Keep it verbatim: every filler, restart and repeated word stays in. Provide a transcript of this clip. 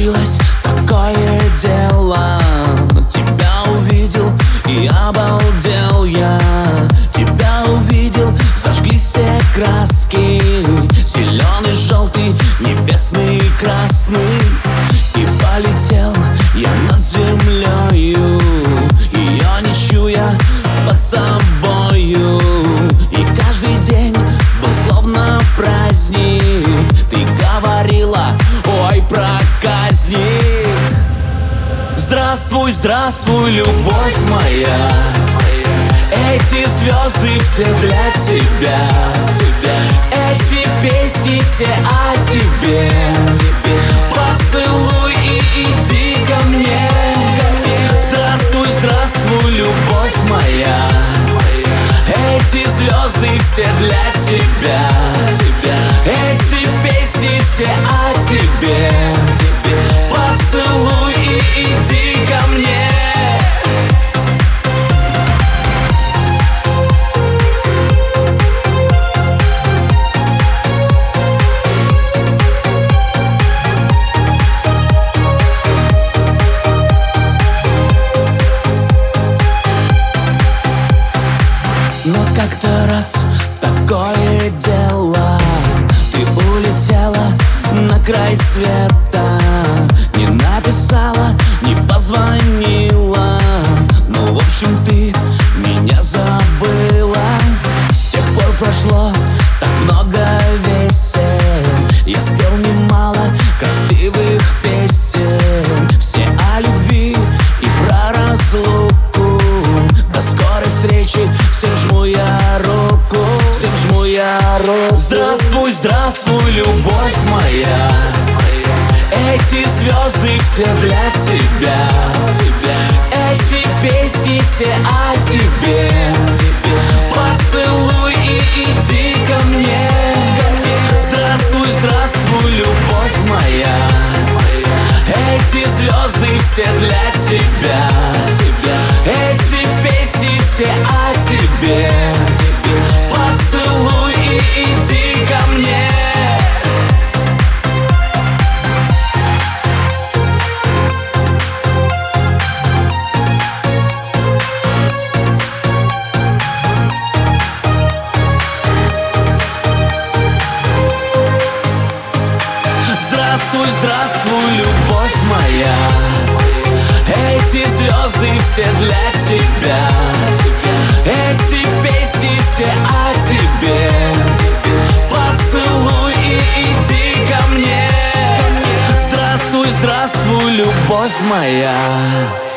случилось такое дело. Тебя увидел и обалдел я. Тебя увидел, зажглись все краски: зеленый, желтый, небесный, красный. И полетел я над землею, ее не чуя под собою. И каждый день был словно праздник. Ты говорила: ой, проказник. Здравствуй, здравствуй, любовь моя. Эти звезды все для тебя. Эти песни все о тебе. Поцелуй и иди ко мне. Здравствуй, здравствуй, любовь моя. Эти звезды все для тебя. Эти песни все о тебе. Поцелуй и иди ко мне. Но как-то раз такое дело: ты улетела на край света. Не написала, не позвонила. Ну, в общем, ты меня забыла. С тех пор прошло так много весен. Я спел немало красивых песен. Все о любви и про разлуку. До скорой встречи, всем жму я руку. Всем жму я руку. Здравствуй, здравствуй, любовь моя. Эти звезды все для тебя. Эти песни все о тебе. Поцелуй и иди ко мне. Здравствуй, здравствуй, любовь моя. Эти звезды все для тебя. Эти песни все о тебе. Поцелуй и иди ко мне. Здравствуй, здравствуй, любовь моя. Эти звезды все для тебя. Эти песни все о тебе. Поцелуй и иди ко мне. Здравствуй, здравствуй, любовь моя.